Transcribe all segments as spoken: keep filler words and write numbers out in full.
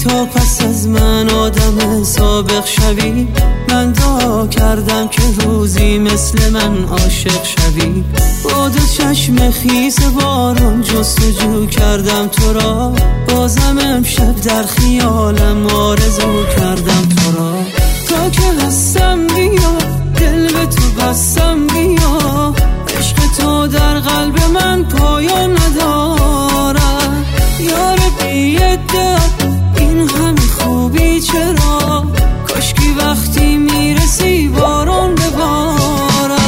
تا پس از من آدم سابق شوی. من دعا کردم که روزی مثل من عاشق شوی. با دو چشم خیس باران جستجو کردم تو را، بازم امشب در خیالم آرزو کردم تو را. تا که هستم بیا، دل به تو بستم بیا، عشق تو در قلب من پایان ندارد. یار بی ادعا این همه خوبی چرا، کاشکی وقتی میرسی باران ببارد.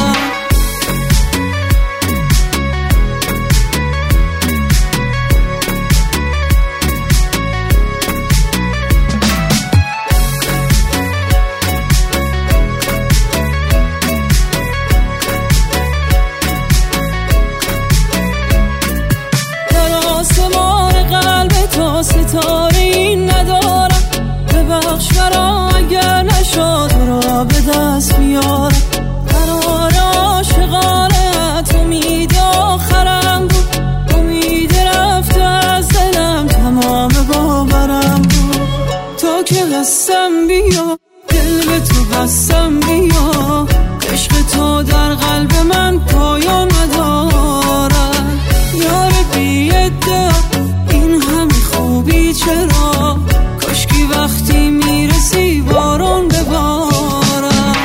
ستاره این ندارم، ببخش مرا اگر نشد را به دست بیارم. قرار عاشقانت امید آخرم بود، امید رفته از دلم تمام باورم بود. تا که هستم بیا، دل به تو بستم بیا، عشق تو در قلب من پایان ندارد. یار بی ادعا این همه خوبی چرا، کاشکی وقتی میرسی باران ببارد.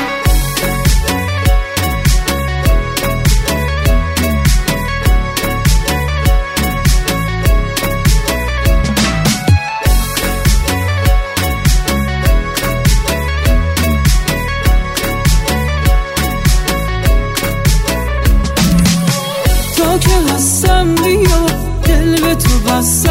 تا که هستم بیا، دل به تو بستم